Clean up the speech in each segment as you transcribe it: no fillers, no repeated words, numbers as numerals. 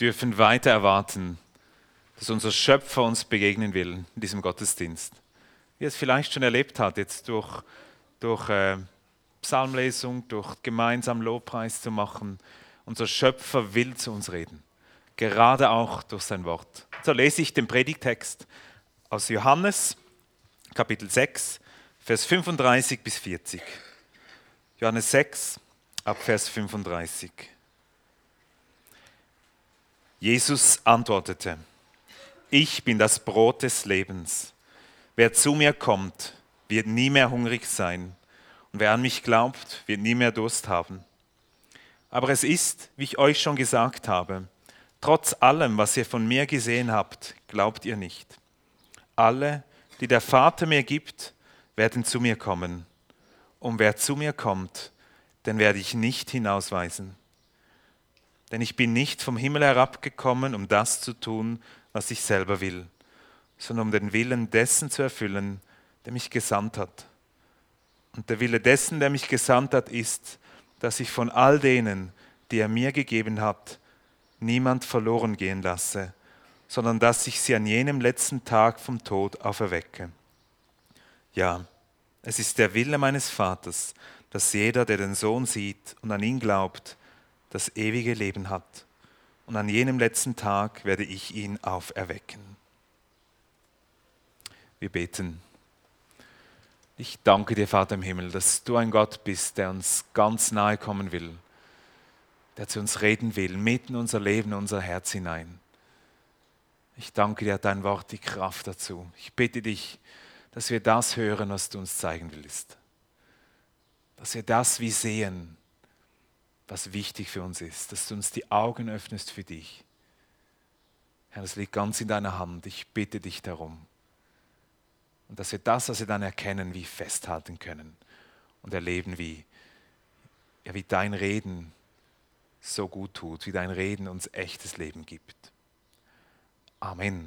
dürfen weiter erwarten, dass unser Schöpfer uns begegnen will in diesem Gottesdienst. Wie er es vielleicht schon erlebt hat, jetzt durch Psalmlesung, durch gemeinsam Lobpreis zu machen. Unser Schöpfer will zu uns reden, gerade auch durch sein Wort. So lese ich den Predigtext aus Johannes, Kapitel 6, Vers 35 bis 40. Johannes 6, ab Vers 35. Jesus antwortete: Ich bin das Brot des Lebens. Wer zu mir kommt, wird nie mehr hungrig sein. Und wer an mich glaubt, wird nie mehr Durst haben. Aber es ist, wie ich euch schon gesagt habe, trotz allem, was ihr von mir gesehen habt, glaubt ihr nicht. Alle, die der Vater mir gibt, werden zu mir kommen. Und wer zu mir kommt, den werde ich nicht hinausweisen. Denn ich bin nicht vom Himmel herabgekommen, um das zu tun, was ich selber will, sondern um den Willen dessen zu erfüllen, der mich gesandt hat. Und der Wille dessen, der mich gesandt hat, ist, dass ich von all denen, die er mir gegeben hat, niemand verloren gehen lasse, sondern dass ich sie an jenem letzten Tag vom Tod auferwecke. Ja, es ist der Wille meines Vaters, dass jeder, der den Sohn sieht und an ihn glaubt, das ewige Leben hat. Und an jenem letzten Tag werde ich ihn auferwecken. Wir beten. Ich danke dir, Vater im Himmel, dass du ein Gott bist, der uns ganz nahe kommen will, der zu uns reden will, mitten in unser Leben, unser Herz hinein. Ich danke dir, dein Wort, die Kraft dazu. Ich bitte dich, dass wir das hören, was du uns zeigen willst. Dass wir das wie sehen, was wichtig für uns ist, dass du uns die Augen öffnest für dich. Herr, das liegt ganz in deiner Hand. Ich bitte dich darum. Und dass wir das, was wir dann erkennen, wie festhalten können und erleben, wie dein Reden so gut tut, wie dein Reden uns echtes Leben gibt. Amen.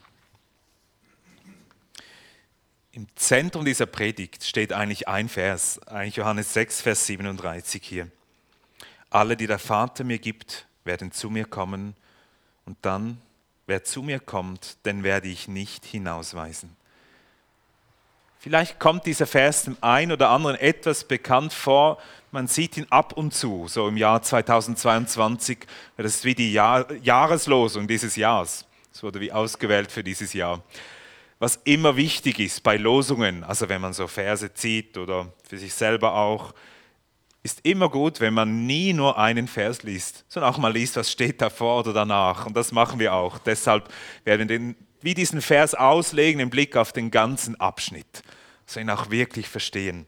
Im Zentrum dieser Predigt steht eigentlich ein Vers, eigentlich Johannes 6, Vers 37 hier. Alle, die der Vater mir gibt, werden zu mir kommen, und dann, wer zu mir kommt, den werde ich nicht hinausweisen. Vielleicht kommt dieser Vers dem einen oder anderen etwas bekannt vor, man sieht ihn ab und zu, so im Jahr 2022, das ist wie die Jahreslosung dieses Jahres. Es wurde wie ausgewählt für dieses Jahr. Was immer wichtig ist bei Losungen, also wenn man so Verse zieht oder für sich selber auch, ist immer gut, wenn man nie nur einen Vers liest, sondern auch mal liest, was steht davor oder danach. Und das machen wir auch. Deshalb werden wir diesen Vers auslegen im Blick auf den ganzen Abschnitt, dass wir ihn auch wirklich verstehen.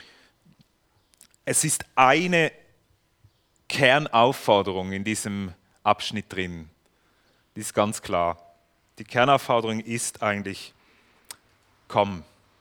Es ist eine Kernaufforderung in diesem Abschnitt drin. Die ist ganz klar. Die Kernaufforderung ist eigentlich: Komm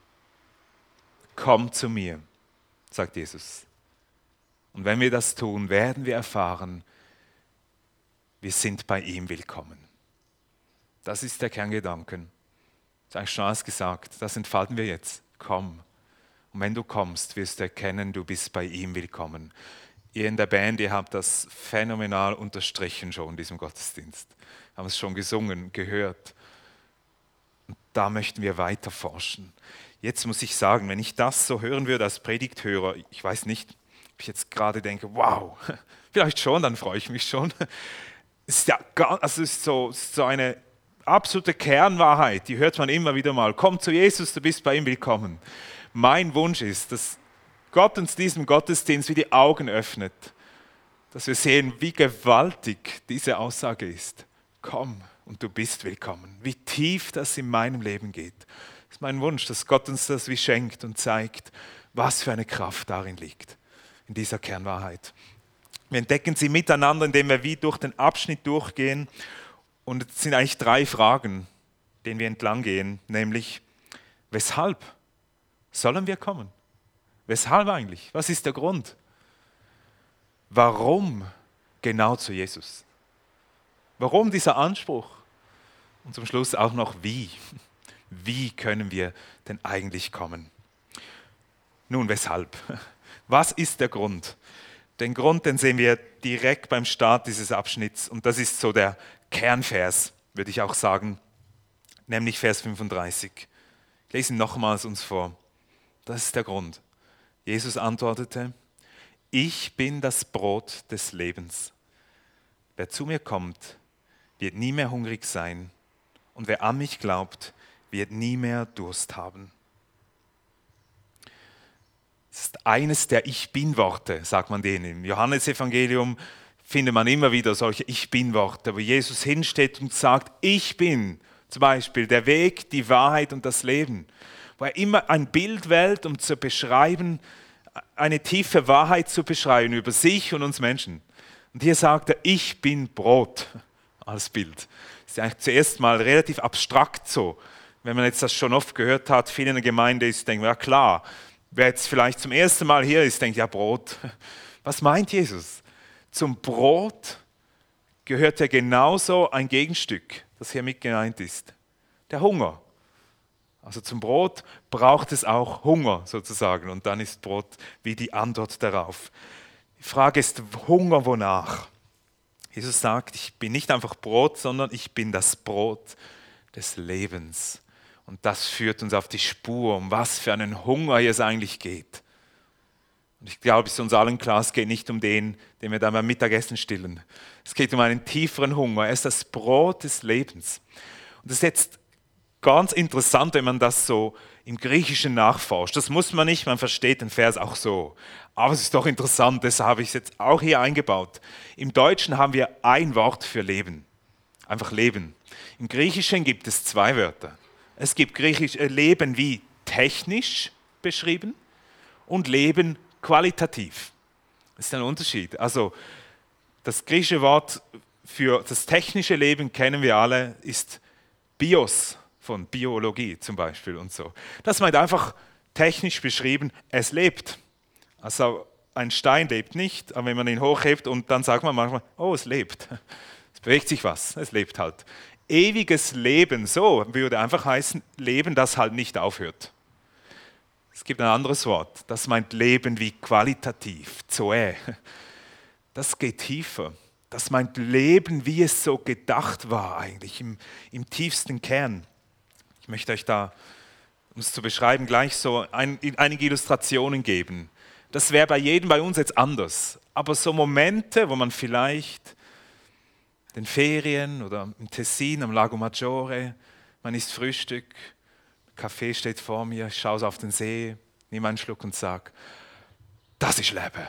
zu mir, sagt Jesus. Und wenn wir das tun, werden wir erfahren, wir sind bei ihm willkommen. Das ist der Kerngedanke. Das ist eigentlich schon alles gesagt. Das entfalten wir jetzt. Komm. Und wenn du kommst, wirst du erkennen, du bist bei ihm willkommen. Ihr in der Band, ihr habt das phänomenal unterstrichen schon in diesem Gottesdienst. Wir haben es schon gesungen, gehört. Und da möchten wir weiter forschen. Jetzt muss ich sagen, wenn ich das so hören würde als Predigthörer, ich weiß nicht, ob ich jetzt gerade denke, wow, vielleicht schon, dann freue ich mich schon. Es ist so eine absolute Kernwahrheit, die hört man immer wieder mal. Komm zu Jesus, du bist bei ihm willkommen. Mein Wunsch ist, dass Gott uns diesem Gottesdienst wie die Augen öffnet, dass wir sehen, wie gewaltig diese Aussage ist. Komm und du bist willkommen. Wie tief das in meinem Leben geht. Das ist mein Wunsch, dass Gott uns das wie schenkt und zeigt, was für eine Kraft darin liegt, in dieser Kernwahrheit. Wir entdecken sie miteinander, indem wir wie durch den Abschnitt durchgehen. Und es sind eigentlich 3 Fragen, denen wir entlang gehen, nämlich: Weshalb sollen wir kommen? Weshalb eigentlich? Was ist der Grund? Warum genau zu Jesus? Warum dieser Anspruch? Und zum Schluss auch noch wie. Wie können wir denn eigentlich kommen? Nun, weshalb? Was ist der Grund? Den Grund, den sehen wir direkt beim Start dieses Abschnitts und das ist so der Kernvers, würde ich auch sagen, nämlich Vers 35. Ich lese ihn nochmals uns vor. Das ist der Grund. Jesus antwortete, ich bin das Brot des Lebens. Wer zu mir kommt, wird nie mehr hungrig sein und wer an mich glaubt, wird nie mehr Durst haben. Das ist eines der Ich-Bin-Worte, sagt man denen. Im Johannesevangelium findet man immer wieder solche Ich-Bin-Worte, wo Jesus hinsteht und sagt, ich bin zum Beispiel der Weg, die Wahrheit und das Leben. Wo er immer ein Bild wählt, um zu beschreiben, eine tiefe Wahrheit zu beschreiben über sich und uns Menschen. Und hier sagt er, ich bin Brot als Bild. Das ist eigentlich zuerst mal relativ abstrakt so. Wenn man jetzt das schon oft gehört hat, viele in der Gemeinde ist, denken, ja klar, wer jetzt vielleicht zum ersten Mal hier ist, denkt, ja Brot. Was meint Jesus? Zum Brot gehört ja genauso ein Gegenstück, das hier mit gemeint ist. Der Hunger. Also zum Brot braucht es auch Hunger sozusagen und dann ist Brot wie die Antwort darauf. Die Frage ist, Hunger wonach? Jesus sagt, ich bin nicht einfach Brot, sondern ich bin das Brot des Lebens. Und das führt uns auf die Spur, um was für einen Hunger hier es eigentlich geht. Und ich glaube, es ist uns allen klar, es geht nicht um den wir da beim Mittagessen stillen. Es geht um einen tieferen Hunger. Er ist das Brot des Lebens. Und das ist jetzt ganz interessant, wenn man das so im Griechischen nachforscht. Das muss man nicht, man versteht den Vers auch so. Aber es ist doch interessant, deshalb habe ich es jetzt auch hier eingebaut. Im Deutschen haben wir ein Wort für Leben. Einfach Leben. Im Griechischen gibt es zwei Wörter. Es gibt griechisch Leben wie technisch beschrieben und Leben qualitativ. Das ist ein Unterschied. Also das griechische Wort für das technische Leben kennen wir alle, ist Bios, von Biologie zum Beispiel und so. Das meint einfach technisch beschrieben, es lebt. Also ein Stein lebt nicht, aber wenn man ihn hochhebt und dann sagt man manchmal, oh, es lebt. Es bewegt sich was, es lebt halt. Ewiges Leben, so würde einfach heißen, Leben, das halt nicht aufhört. Es gibt ein anderes Wort, das meint Leben wie qualitativ, Zoe. Das geht tiefer. Das meint Leben, wie es so gedacht war eigentlich, im tiefsten Kern. Ich möchte euch da, um es zu beschreiben, gleich so einige Illustrationen geben. Das wäre bei jedem bei uns jetzt anders. Aber so Momente, wo man vielleicht den Ferien oder im Tessin am Lago Maggiore, man isst Frühstück, Kaffee steht vor mir, ich schaue auf den See, nehme einen Schluck und sage, das ist Leben.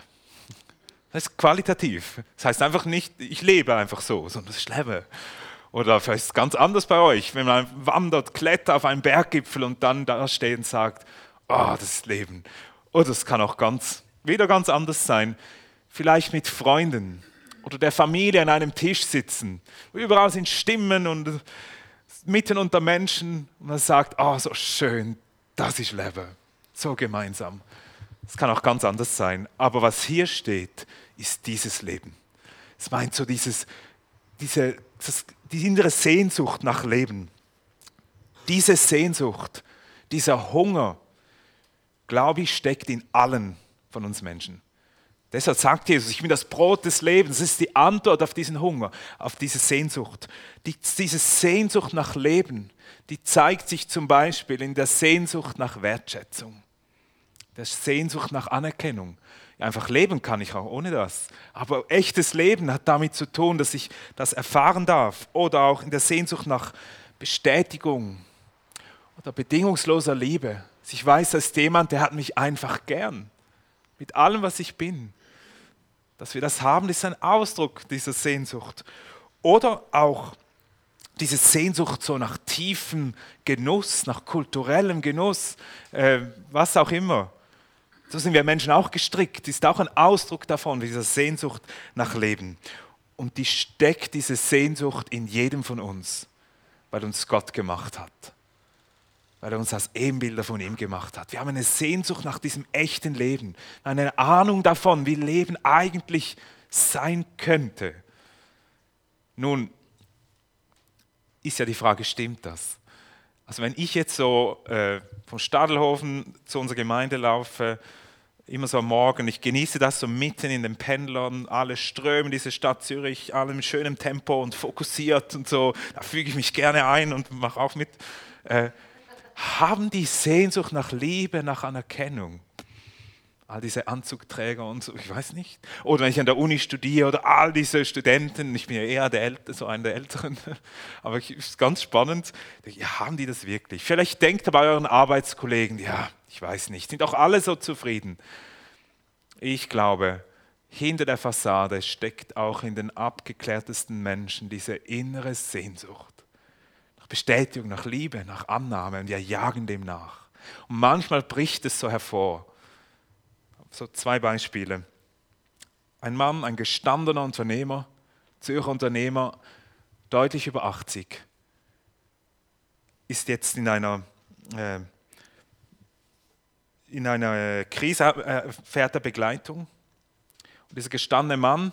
Das ist qualitativ. Das heißt einfach nicht, ich lebe einfach so, sondern das ist Leben. Oder vielleicht ist es ganz anders bei euch, wenn man wandert, klettert auf einen Berggipfel und dann da steht und sagt, oh, das ist Leben. Oder es kann auch wieder ganz anders sein, vielleicht mit Freunden oder der Familie an einem Tisch sitzen. Überall sind Stimmen und mitten unter Menschen und man sagt, oh, so schön, das ist Leben, so gemeinsam. Es kann auch ganz anders sein, aber was hier steht, ist dieses Leben. Es meint so die innere Sehnsucht nach Leben. Diese Sehnsucht, dieser Hunger, glaube ich, steckt in allen von uns Menschen. Deshalb sagt Jesus, ich bin das Brot des Lebens. Das ist die Antwort auf diesen Hunger, auf diese Sehnsucht. Diese Sehnsucht nach Leben, die zeigt sich zum Beispiel in der Sehnsucht nach Wertschätzung, der Sehnsucht nach Anerkennung. Einfach leben kann ich auch ohne das. Aber echtes Leben hat damit zu tun, dass ich das erfahren darf. Oder auch in der Sehnsucht nach Bestätigung oder bedingungsloser Liebe. Dass ich weiß, dass jemand, der hat mich einfach gern. Mit allem, was ich bin. Dass wir das haben, ist ein Ausdruck dieser Sehnsucht. Oder auch diese Sehnsucht so nach tiefem Genuss, nach kulturellem Genuss, was auch immer. So sind wir Menschen auch gestrickt, ist auch ein Ausdruck davon, dieser Sehnsucht nach Leben. Und die steckt diese Sehnsucht in jedem von uns, weil uns Gott gemacht hat. Weil er uns als Ebenbilder von ihm gemacht hat. Wir haben eine Sehnsucht nach diesem echten Leben, eine Ahnung davon, wie Leben eigentlich sein könnte. Nun, ist ja die Frage, stimmt das? Also wenn ich jetzt so vom Stadelhofen zu unserer Gemeinde laufe, immer so am Morgen. Ich genieße das so mitten in den Pendlern. Alle strömen diese Stadt Zürich, alle in schönem Tempo und fokussiert und so. Da füge ich mich gerne ein und mache auch mit. Haben die Sehnsucht nach Liebe, nach Anerkennung? All diese Anzugträger und so, ich weiß nicht. Oder wenn ich an der Uni studiere oder all diese Studenten, ich bin ja eher so einer der Älteren, aber es ist ganz spannend. Ja, haben die das wirklich? Vielleicht denkt ihr bei euren Arbeitskollegen, ja, ich weiß nicht, sind auch alle so zufrieden. Ich glaube, hinter der Fassade steckt auch in den abgeklärtesten Menschen diese innere Sehnsucht. Nach Bestätigung, nach Liebe, nach Annahme und wir jagen dem nach. Und manchmal bricht es so hervor. So 2 Beispiele. Ein Mann, ein gestandener Unternehmer, Zürcher Unternehmer, deutlich über 80, ist jetzt in einer Krise, fährt er Begleitung. Und dieser gestandene Mann,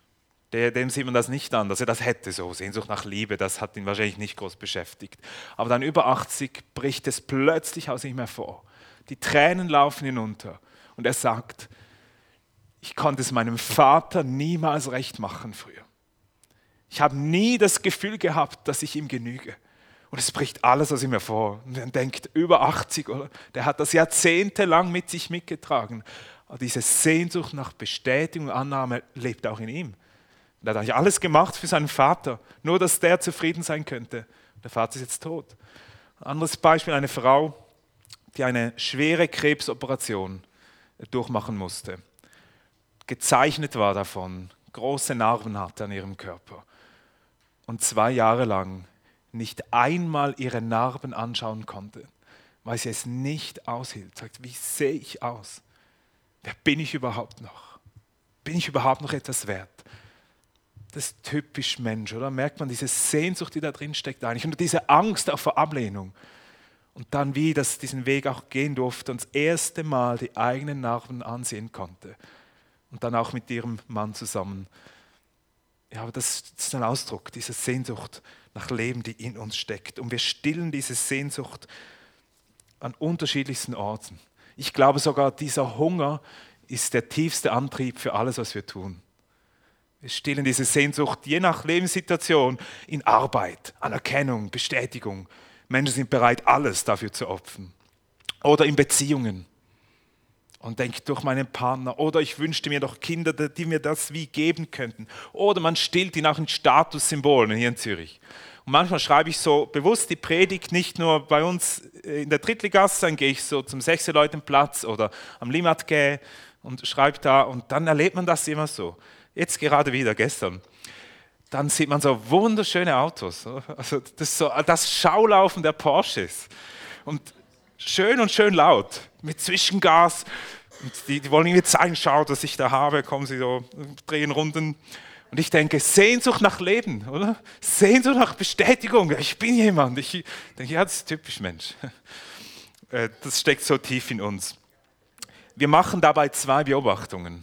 dem sieht man das nicht an, dass er das hätte, so Sehnsucht nach Liebe, das hat ihn wahrscheinlich nicht groß beschäftigt. Aber dann über 80 bricht es plötzlich aus ihm hervor. Die Tränen laufen hinunter. Und er sagt, ich konnte es meinem Vater niemals recht machen früher. Ich habe nie das Gefühl gehabt, dass ich ihm genüge. Und es bricht alles aus ihm hervor. Und man denkt, über 80, oder? Der hat das jahrzehntelang mit sich mitgetragen. Aber diese Sehnsucht nach Bestätigung und Annahme lebt auch in ihm. Und er hat eigentlich alles gemacht für seinen Vater, nur dass der zufrieden sein könnte. Der Vater ist jetzt tot. Ein anderes Beispiel, eine Frau, die eine schwere Krebsoperation durchmachen musste. Gezeichnet war davon, große Narben hatte an ihrem Körper. Und 2 Jahre lang nicht einmal ihre Narben anschauen konnte, weil sie es nicht aushielt. Sagt, wie sehe ich aus? Wer bin ich überhaupt noch? Bin ich überhaupt noch etwas wert? Das ist typisch Mensch, oder? Merkt man diese Sehnsucht, die da drin steckt eigentlich und diese Angst auch vor Ablehnung. Und dann wie, dass diesen Weg auch gehen durfte und das erste Mal die eigenen Narben ansehen konnte. Und dann auch mit ihrem Mann zusammen. Ja, aber das ist ein Ausdruck dieser Sehnsucht nach Leben, die in uns steckt. Und wir stillen diese Sehnsucht an unterschiedlichsten Orten. Ich glaube sogar, dieser Hunger ist der tiefste Antrieb für alles, was wir tun. Wir stillen diese Sehnsucht je nach Lebenssituation in Arbeit, Anerkennung, Bestätigung. Menschen sind bereit, alles dafür zu opfern. Oder in Beziehungen. Und denkt durch meinen Partner. Oder ich wünschte mir doch Kinder, die mir das wie geben könnten. Oder man stillt ihn auch in Statussymbolen hier in Zürich. Und manchmal schreibe ich so bewusst die Predigt nicht nur bei uns in der Drittligasse, dann gehe ich so zum 6-Leuten-Platz oder am Limatge und schreibe da. Und dann erlebt man das immer so. Jetzt gerade wieder, gestern. Dann sieht man so wunderschöne Autos. Also das ist so das Schaulaufen der Porsches. Und schön und schön laut, mit Zwischengas. Und die wollen irgendwie zeigen, schaut, was ich da habe, kommen sie so, drehen Runden. Und ich denke, Sehnsucht nach Leben, oder? Sehnsucht nach Bestätigung. Ich bin jemand. Ich denke, ja, das ist typisch Mensch. Das steckt so tief in uns. Wir machen dabei 2 Beobachtungen.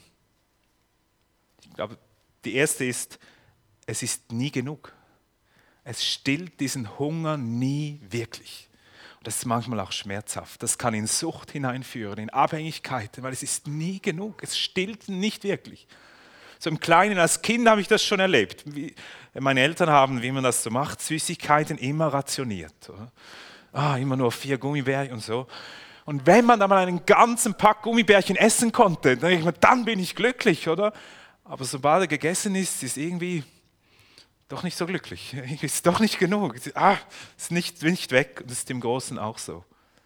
Ich glaube, die erste ist, es ist nie genug. Es stillt diesen Hunger nie wirklich. Und das ist manchmal auch schmerzhaft. Das kann in Sucht hineinführen, in Abhängigkeiten, weil es ist nie genug. Es stillt nicht wirklich. So im Kleinen, als Kind habe ich das schon erlebt. Meine Eltern haben, wie man das so macht, Süßigkeiten immer rationiert. Oder? Immer nur 4 Gummibärchen und so. Und wenn man dann mal einen ganzen Pack Gummibärchen essen konnte, dann denke ich mir, dann bin ich glücklich, oder? Aber sobald er gegessen ist irgendwie doch nicht so glücklich. Ist doch nicht genug. Ist nicht weg. Und das ist im Großen auch so.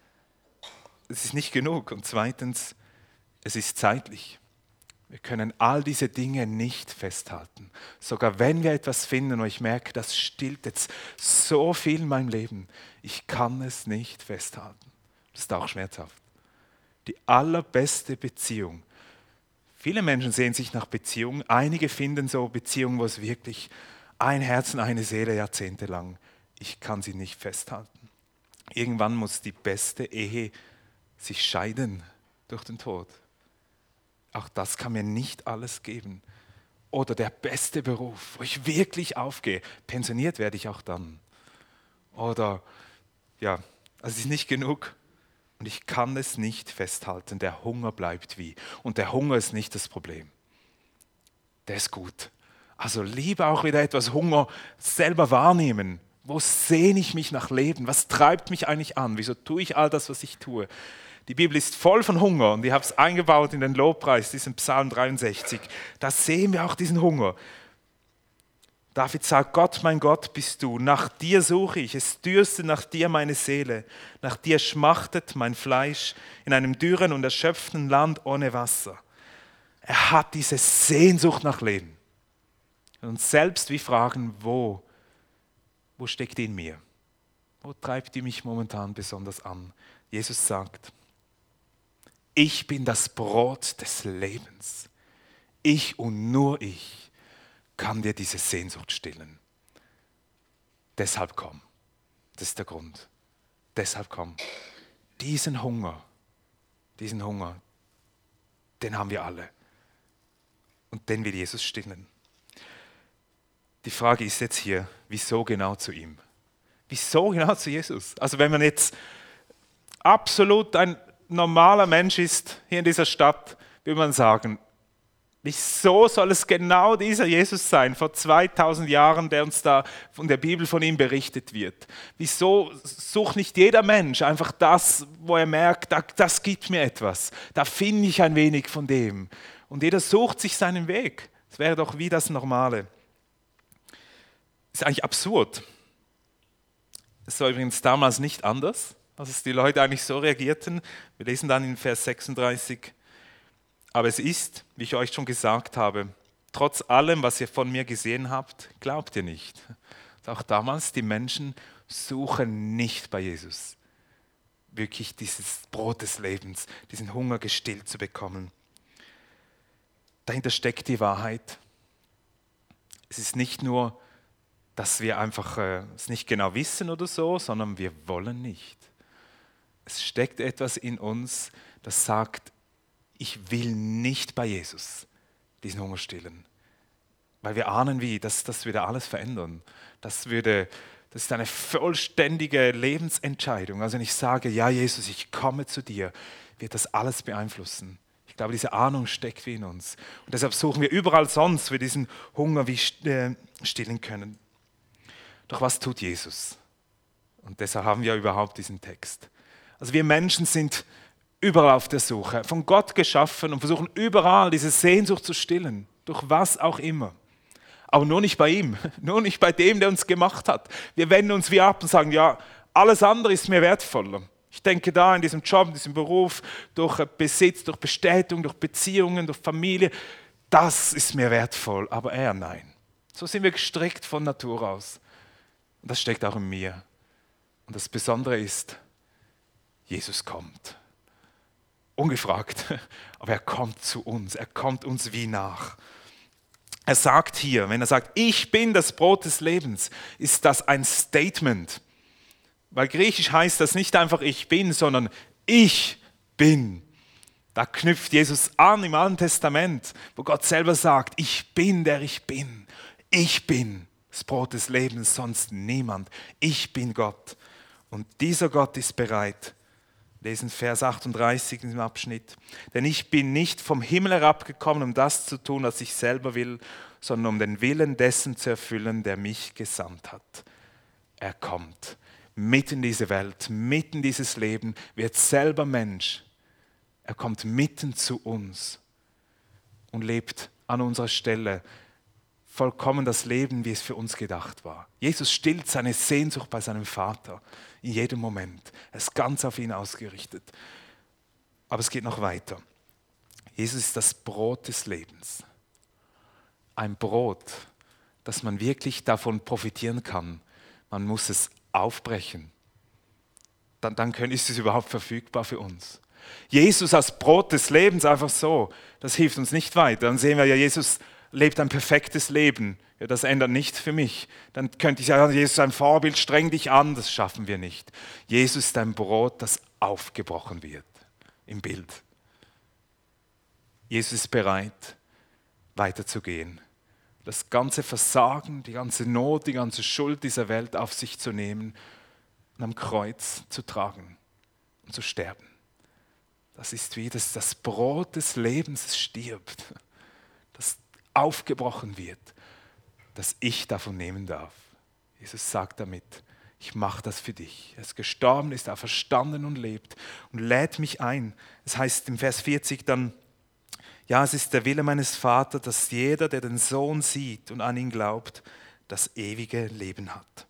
Es ist nicht genug. Und zweitens, es ist zeitlich. Wir können all diese Dinge nicht festhalten. Sogar wenn wir etwas finden und ich merke, das stillt jetzt so viel in meinem Leben, ich kann es nicht festhalten. Das ist auch schmerzhaft. Die allerbeste Beziehung. Viele Menschen sehen sich nach Beziehungen. Einige finden so Beziehungen, wo es wirklich ein Herz und eine Seele jahrzehntelang. Ich kann sie nicht festhalten. Irgendwann muss die beste Ehe sich scheiden durch den Tod. Auch das kann mir nicht alles geben. Oder der beste Beruf, wo ich wirklich aufgehe. Pensioniert werde ich auch dann. Oder, ja, also es ist nicht genug. und ich kann es nicht festhalten. Der Hunger bleibt wie. Und der Hunger ist nicht das Problem. Der ist gut. Also lieber auch wieder etwas Hunger selber wahrnehmen. Wo sehne ich mich nach Leben? Was treibt mich eigentlich an? Wieso tue ich all das, was ich tue? Die Bibel ist voll von Hunger und ich habe es eingebaut in den Lobpreis, diesen Psalm 63. Da sehen wir auch diesen Hunger. David sagt, Gott, mein Gott bist du, nach dir suche ich, es dürstet nach dir meine Seele, nach dir schmachtet mein Fleisch in einem dürren und erschöpften Land ohne Wasser. Er hat diese Sehnsucht nach Leben. Und selbst wir fragen, wo steckt die in mir? Wo treibt die mich momentan besonders an? Jesus sagt, ich bin das Brot des Lebens. Ich und nur ich kann dir diese Sehnsucht stillen. Deshalb komm. Das ist der Grund. Deshalb komm. Diesen Hunger, den haben wir alle. Und den will Jesus stillen. Die Frage ist jetzt hier, wieso genau zu ihm? Wieso genau zu Jesus? Also wenn man jetzt absolut ein normaler Mensch ist hier in dieser Stadt, will man sagen, wieso soll es genau dieser Jesus sein, vor 2000 Jahren, der uns da von der Bibel von ihm berichtet wird? Wieso sucht nicht jeder Mensch einfach das, wo er merkt, das gibt mir etwas, da finde ich ein wenig von dem. Und jeder sucht sich seinen Weg. Das wäre doch wie das Normale. Das ist eigentlich absurd. Es war übrigens damals nicht anders, als die Leute eigentlich so reagierten. Wir lesen dann in Vers 36, aber es ist, wie ich euch schon gesagt habe, trotz allem, was ihr von mir gesehen habt, glaubt ihr nicht. Auch damals, die Menschen suchen nicht bei Jesus, wirklich dieses Brot des Lebens, diesen Hunger gestillt zu bekommen. Dahinter steckt die Wahrheit. Es ist nicht nur, dass wir einfach es nicht genau wissen oder so, sondern wir wollen nicht. Es steckt etwas in uns, das sagt, ich will nicht bei Jesus diesen Hunger stillen. Weil wir ahnen wie, das würde alles verändern. Das ist eine vollständige Lebensentscheidung. Also wenn ich sage, ja Jesus, ich komme zu dir, wird das alles beeinflussen. Ich glaube, diese Ahnung steckt wie in uns. Und deshalb suchen wir überall sonst, wo wir diesen Hunger wie stillen können. Doch was tut Jesus? Und deshalb haben wir überhaupt diesen Text. Also wir Menschen sind überall auf der Suche, von Gott geschaffen und versuchen überall diese Sehnsucht zu stillen, durch was auch immer. Aber nur nicht bei ihm, nur nicht bei dem, der uns gemacht hat. Wir wenden uns wie ab und sagen, ja, alles andere ist mir wertvoller. Ich denke da in diesem Job, in diesem Beruf, durch Besitz, durch Bestätigung, durch Beziehungen, durch Familie, das ist mir wertvoll, aber er nein. So sind wir gestrickt von Natur aus. Und das steckt auch in mir. Und das Besondere ist, Jesus kommt. Ungefragt, aber er kommt zu uns, er kommt uns wie nach. Er sagt hier, wenn er sagt, ich bin das Brot des Lebens, ist das ein Statement. Weil griechisch heißt das nicht einfach ich bin, sondern ich bin. Da knüpft Jesus an im Alten Testament, wo Gott selber sagt, ich bin der ich bin. Ich bin das Brot des Lebens, sonst niemand. Ich bin Gott. Und dieser Gott ist bereit, lesen Vers 38 in diesem Abschnitt. Denn ich bin nicht vom Himmel herabgekommen, um das zu tun, was ich selber will, sondern um den Willen dessen zu erfüllen, der mich gesandt hat. Er kommt mitten in diese Welt, mitten in dieses Leben, wird selber Mensch. Er kommt mitten zu uns und lebt an unserer Stelle vollkommen das Leben, wie es für uns gedacht war. Jesus stillt seine Sehnsucht bei seinem Vater in jedem Moment. Er ist ganz auf ihn ausgerichtet. Aber es geht noch weiter. Jesus ist das Brot des Lebens. Ein Brot, dass man wirklich davon profitieren kann. Man muss es aufbrechen. Dann ist es überhaupt verfügbar für uns. Jesus als Brot des Lebens einfach so, das hilft uns nicht weiter. Dann sehen wir ja, Jesus lebt ein perfektes Leben. Ja, das ändert nichts für mich. Dann könnte ich sagen, Jesus ist ein Vorbild, streng dich an. Das schaffen wir nicht. Jesus ist ein Brot, das aufgebrochen wird im Bild. Jesus ist bereit, weiterzugehen. Das ganze Versagen, die ganze Not, die ganze Schuld dieser Welt auf sich zu nehmen und am Kreuz zu tragen und zu sterben. Das ist wie das Brot des Lebens stirbt, das aufgebrochen wird, dass ich davon nehmen darf. Jesus sagt damit, ich mache das für dich. Er ist gestorben, ist auferstanden und lebt und lädt mich ein. Es heißt im Vers 40 dann, ja, es ist der Wille meines Vaters, dass jeder, der den Sohn sieht und an ihn glaubt, das ewige Leben hat.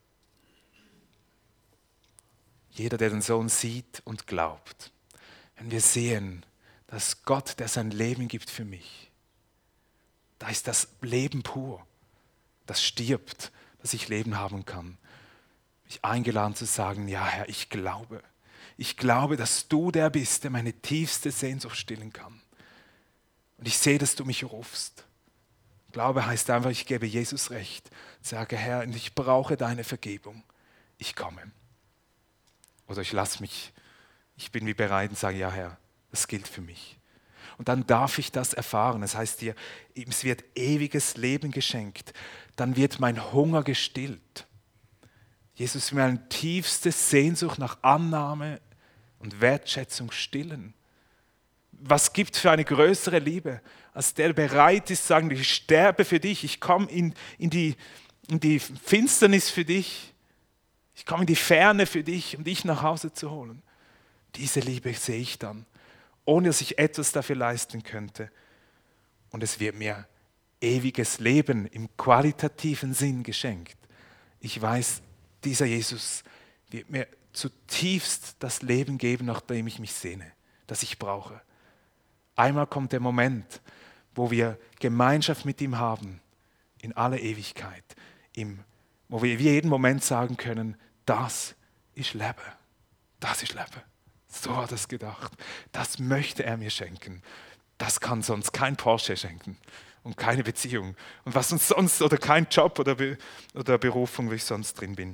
Jeder, der den Sohn sieht und glaubt. Wenn wir sehen, dass Gott, der sein Leben gibt für mich, da ist das Leben pur, das stirbt, dass ich Leben haben kann. Ich eingeladen zu sagen, ja Herr, ich glaube, dass du der bist, der meine tiefste Sehnsucht stillen kann. Und ich sehe, dass du mich rufst. Glaube heißt einfach, ich gebe Jesus recht. Sage, Herr, ich brauche deine Vergebung. Ich komme. Oder ich bin wie bereit und sage, ja Herr, das gilt für mich. Und dann darf ich das erfahren. Das heißt dir, es wird ewiges Leben geschenkt. Dann wird mein Hunger gestillt. Jesus will meine tiefste Sehnsucht nach Annahme und Wertschätzung stillen. Was gibt es für eine größere Liebe, als der bereit ist, zu sagen, ich sterbe für dich, ich komme in die Finsternis für dich, ich komme in die Ferne für dich, um dich nach Hause zu holen. Diese Liebe sehe ich dann, ohne dass ich etwas dafür leisten könnte. Und es wird mir ewiges Leben im qualitativen Sinn geschenkt. Ich weiß, dieser Jesus wird mir zutiefst das Leben geben, nach dem ich mich sehne, das ich brauche. Einmal kommt der Moment, wo wir Gemeinschaft mit ihm haben, in aller Ewigkeit, wo wir jeden Moment sagen können, das ist Leben, das ist Leben. So hat er es gedacht. Das möchte er mir schenken. Das kann sonst kein Porsche schenken und keine Beziehung. Und was uns sonst, oder kein Job oder Berufung, wo ich sonst drin bin.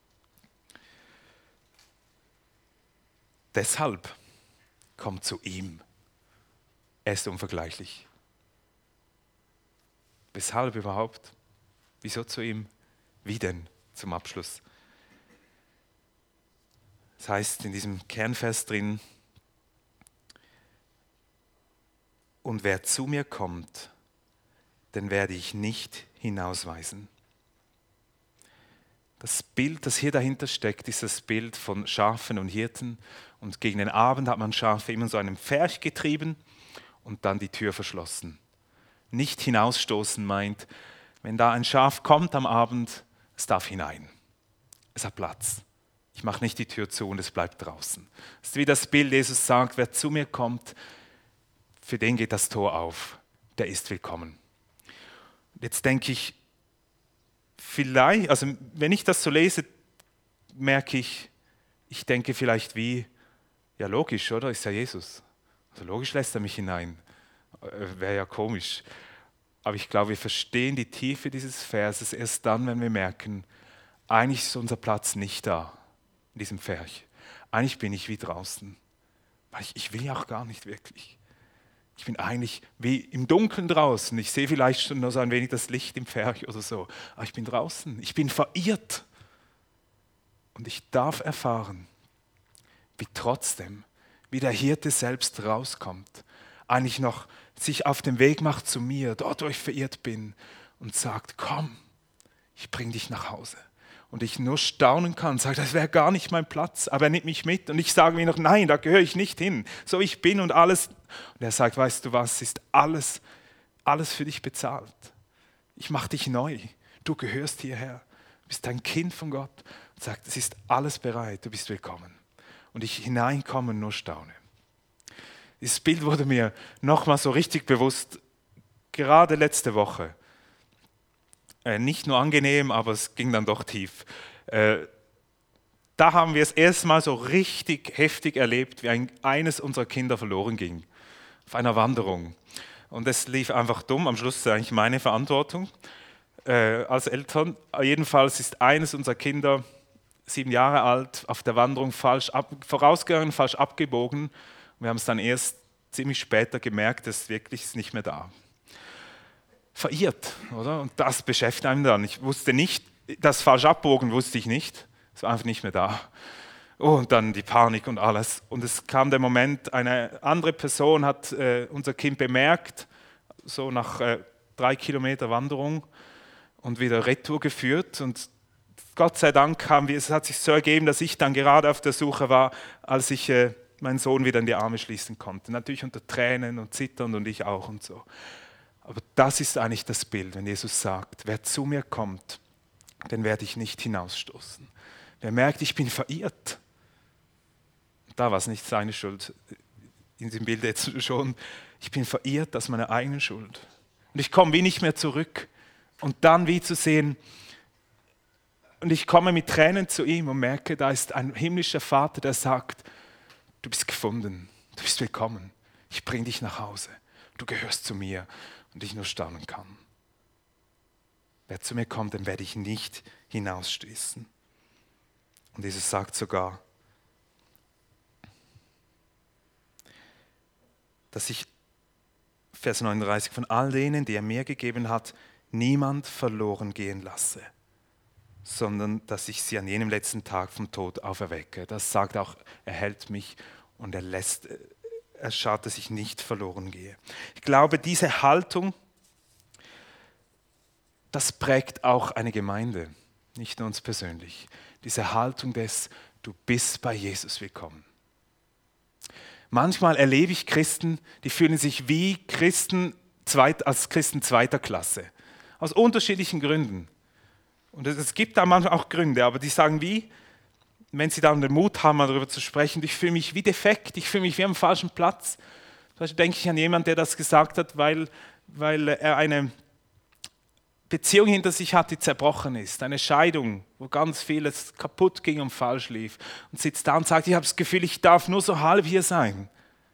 Deshalb kommt zu ihm. Er ist unvergleichlich. Weshalb überhaupt? Wieso zu ihm? Wie denn zum Abschluss? Das heißt in diesem Kernvers drin, und wer zu mir kommt, den werde ich nicht hinausweisen. Das Bild, das hier dahinter steckt, ist das Bild von Schafen und Hirten. Und gegen den Abend hat man Schafe immer so einem Pferch getrieben und dann die Tür verschlossen. Nicht hinausstoßen meint, wenn da ein Schaf kommt am Abend, es darf hinein. Es hat Platz. Ich mache nicht die Tür zu und es bleibt draußen. Das ist wie das Bild, Jesus sagt, wer zu mir kommt, für den geht das Tor auf. Der ist willkommen. Jetzt denke ich, vielleicht, also wenn ich das so lese, merke ich denke vielleicht wie, ja logisch, oder? Ist ja Jesus. Also logisch lässt er mich hinein. Wäre ja komisch. Aber ich glaube, wir verstehen die Tiefe dieses Verses erst dann, wenn wir merken, eigentlich ist unser Platz nicht da, in diesem Pferch. Eigentlich bin ich wie draußen. Weil ich will ja auch gar nicht wirklich. Ich bin eigentlich wie im Dunkeln draußen. Ich sehe vielleicht schon nur so ein wenig das Licht im Pferch oder so. Aber ich bin draußen. Ich bin verirrt. Und ich darf erfahren, wie der Hirte selbst rauskommt. Eigentlich noch sich auf den Weg macht zu mir, dort wo ich verirrt bin. Und sagt, komm, ich bring dich nach Hause. Und ich nur staunen kann, sage, das wäre gar nicht mein Platz, aber er nimmt mich mit. Und ich sage mir noch, nein, da gehöre ich nicht hin. So ich bin und alles. Und er sagt, weißt du was, ist alles für dich bezahlt. Ich mache dich neu. Du gehörst hierher. Du bist ein Kind von Gott. Und sagt, es ist alles bereit, du bist willkommen. Und ich hineinkomme und nur staune. Dieses Bild wurde mir nochmal so richtig bewusst, gerade letzte Woche. Nicht nur angenehm, aber es ging dann doch tief. Da haben wir es erstmal so richtig heftig erlebt, wie eines unserer Kinder verloren ging. Auf einer Wanderung. Und es lief einfach dumm. Am Schluss ist es eigentlich meine Verantwortung als Eltern. Jedenfalls ist eines unserer Kinder, 7 Jahre alt, auf der Wanderung vorausgegangen, falsch abgebogen. Wir haben es dann erst ziemlich später gemerkt, dass es wirklich nicht mehr da. Verirrt, oder? Und das beschäftigt einen dann. Ich wusste nicht, das falsch abbogen wusste ich nicht. Es war einfach nicht mehr da. Oh, und dann die Panik und alles. Und es kam der Moment, eine andere Person hat unser Kind bemerkt, so nach 3 Kilometer Wanderung und wieder retour geführt. Und Gott sei Dank es hat sich so ergeben, dass ich dann gerade auf der Suche war, als ich meinen Sohn wieder in die Arme schließen konnte. Natürlich unter Tränen und Zittern und ich auch und so. Aber das ist eigentlich das Bild, wenn Jesus sagt, wer zu mir kommt, den werde ich nicht hinausstoßen. Wer merkt, ich bin verirrt, da war es nicht seine Schuld, in diesem Bild jetzt schon, ich bin verirrt aus meiner eigenen Schuld. Und ich komme wie nicht mehr zurück. Und dann wie zu sehen, und ich komme mit Tränen zu ihm und merke, da ist ein himmlischer Vater, der sagt, du bist gefunden, du bist willkommen, ich bringe dich nach Hause, du gehörst zu mir und ich nur staunen kann. Wer zu mir kommt, den werde ich nicht hinausstoßen. Und Jesus sagt sogar, dass ich, Vers 39, von all denen, die er mir gegeben hat, niemand verloren gehen lasse, sondern dass ich sie an jenem letzten Tag vom Tod auferwecke. Das sagt auch, er hält mich und er schaut, dass ich nicht verloren gehe. Ich glaube, diese Haltung, das prägt auch eine Gemeinde, nicht nur uns persönlich. Diese Haltung des, du bist bei Jesus willkommen. Manchmal erlebe ich Christen, die fühlen sich wie Christen als Christen zweiter Klasse. Aus unterschiedlichen Gründen. Und es gibt da manchmal auch Gründe, aber die sagen wie, wenn sie dann den Mut haben, mal darüber zu sprechen, ich fühle mich wie defekt, ich fühle mich wie am falschen Platz. Zum Beispiel denke ich an jemanden, der das gesagt hat, weil er eine Beziehung hinter sich hat, die zerbrochen ist. Eine Scheidung, wo ganz vieles kaputt ging und falsch lief. Und sitzt da und sagt, ich habe das Gefühl, ich darf nur so halb hier sein.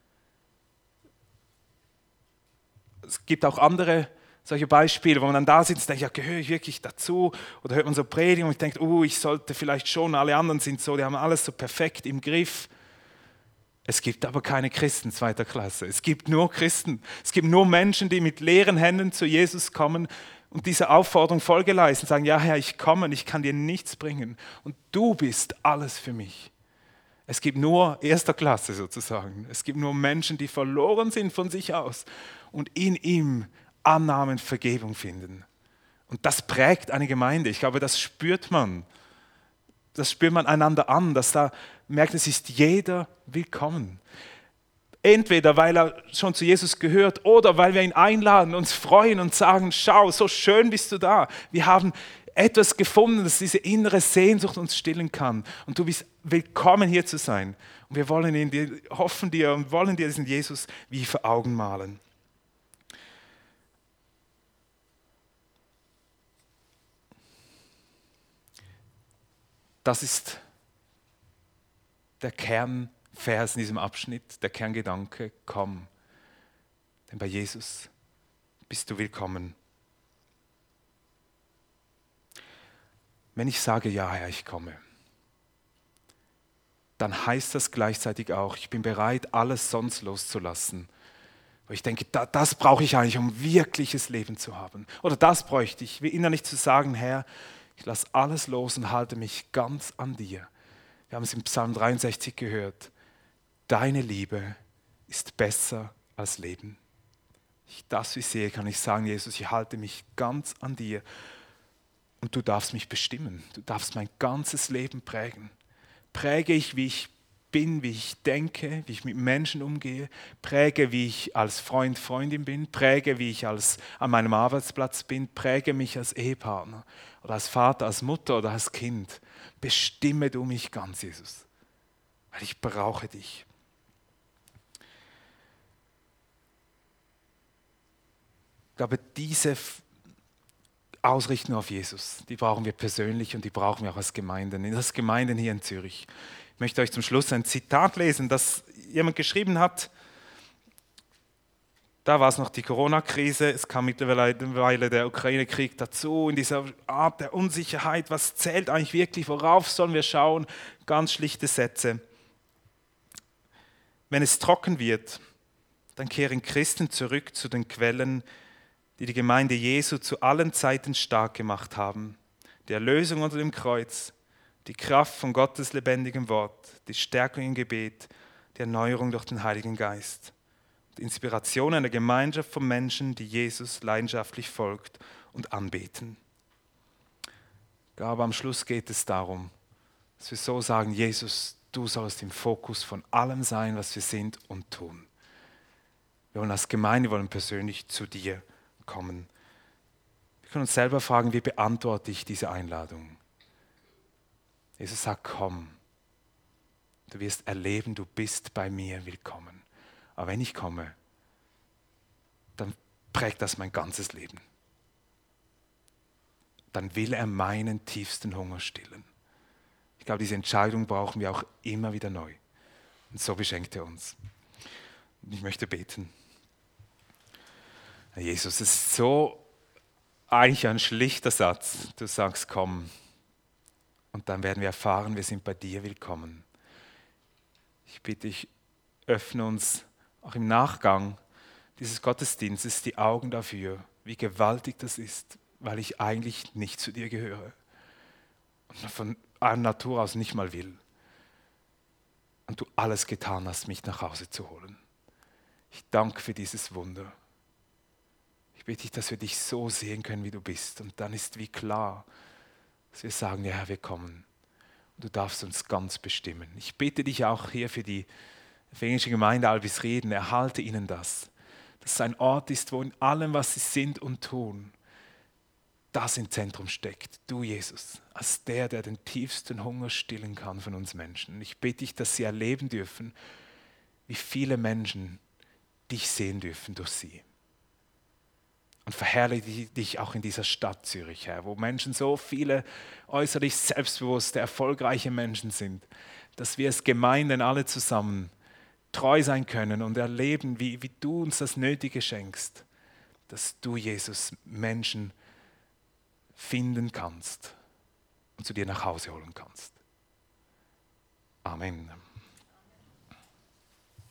Es gibt auch andere solche Beispiele, wo man dann da sitzt und denkt, ja, gehöre ich wirklich dazu? Oder hört man so Predigen und denkt, ich sollte vielleicht schon, alle anderen sind so, die haben alles so perfekt im Griff. Es gibt aber keine Christen zweiter Klasse. Es gibt nur Christen. Es gibt nur Menschen, die mit leeren Händen zu Jesus kommen und dieser Aufforderung Folge leisten, sagen, ja Herr, ich komme und ich kann dir nichts bringen. Und du bist alles für mich. Es gibt nur erster Klasse sozusagen. Es gibt nur Menschen, die verloren sind von sich aus und in ihm Annahme und Vergebung finden. Und das prägt eine Gemeinde. Ich glaube, das spürt man. Das spürt man einander an, dass da merkt, es ist jeder willkommen. Entweder weil er schon zu Jesus gehört oder weil wir ihn einladen, uns freuen und sagen, schau, so schön bist du da. Wir haben etwas gefunden, das diese innere Sehnsucht uns stillen kann. Und du bist willkommen hier zu sein. Und wir wollen hoffen dir und wollen dir diesen Jesus wie vor Augen malen. Das ist der Kernvers in diesem Abschnitt, der Kerngedanke, komm. Denn bei Jesus bist du willkommen. Wenn ich sage, ja Herr, ich komme, dann heißt das gleichzeitig auch, ich bin bereit, alles sonst loszulassen. Weil ich denke, das brauche ich eigentlich, um wirkliches Leben zu haben. Oder das bräuchte ich, wie innerlich zu sagen, Herr, ich lasse alles los und halte mich ganz an dir. Wir haben es im Psalm 63 gehört. Deine Liebe ist besser als Leben. Ich das wie sehe, kann ich sagen, Jesus, ich halte mich ganz an dir. Und du darfst mich bestimmen. Du darfst mein ganzes Leben prägen. Präge ich, wie ich bin, wie ich denke, wie ich mit Menschen umgehe. Präge, wie ich als Freund, Freundin bin. Präge, wie ich an meinem Arbeitsplatz bin. Präge mich als Ehepartner oder als Vater, als Mutter oder als Kind. Bestimme du mich ganz, Jesus, weil ich brauche dich. Ich glaube, diese Ausrichtung auf Jesus, die brauchen wir persönlich und die brauchen wir auch als Gemeinden. In das Gemeinden hier in Zürich. Ich möchte euch zum Schluss ein Zitat lesen, das jemand geschrieben hat. Da war es noch die Corona-Krise, es kam mittlerweile der Ukraine-Krieg dazu, in dieser Art der Unsicherheit, was zählt eigentlich wirklich, worauf sollen wir schauen? Ganz schlichte Sätze. Wenn es trocken wird, dann kehren Christen zurück zu den Quellen, die die Gemeinde Jesu zu allen Zeiten stark gemacht haben. Die Erlösung unter dem Kreuz, die Kraft von Gottes lebendigem Wort, die Stärkung im Gebet, die Erneuerung durch den Heiligen Geist, die Inspiration einer Gemeinschaft von Menschen, die Jesus leidenschaftlich folgt und anbeten. Aber am Schluss geht es darum, dass wir so sagen, Jesus, du sollst im Fokus von allem sein, was wir sind und tun. Wir wollen als Gemeinde, wir wollen persönlich zu dir kommen. Wir können uns selber fragen, wie beantworte ich diese Einladung? Jesus sagt, komm. Du wirst erleben, du bist bei mir willkommen. Aber wenn ich komme, dann prägt das mein ganzes Leben. Dann will er meinen tiefsten Hunger stillen. Ich glaube, diese Entscheidung brauchen wir auch immer wieder neu. Und so beschenkt er uns. Und ich möchte beten. Herr Jesus, es ist so eigentlich ein schlichter Satz. Du sagst, komm. Und dann werden wir erfahren, wir sind bei dir willkommen. Ich bitte dich, öffne uns auch im Nachgang dieses Gottesdienstes die Augen dafür, wie gewaltig das ist, weil ich eigentlich nicht zu dir gehöre und von Natur aus nicht mal will. Und du alles getan hast, mich nach Hause zu holen. Ich danke für dieses Wunder. Ich bitte dich, dass wir dich so sehen können, wie du bist. Und dann ist wie klar, dass wir sagen, ja Herr, wir kommen. Und du darfst uns ganz bestimmen. Ich bitte dich auch hier für die evangelische Gemeinde Albisrieden, erhalte ihnen das. Dass es ein Ort ist, wo in allem, was sie sind und tun, das im Zentrum steckt. Du, Jesus, als der den tiefsten Hunger stillen kann von uns Menschen. Ich bitte dich, dass sie erleben dürfen, wie viele Menschen dich sehen dürfen durch sie. Und verherrliche dich auch in dieser Stadt Zürich, Herr, wo Menschen so viele äußerlich selbstbewusste, erfolgreiche Menschen sind, dass wir als Gemeinden alle zusammen treu sein können und erleben, wie du uns das Nötige schenkst, dass du, Jesus, Menschen finden kannst und zu dir nach Hause holen kannst. Amen.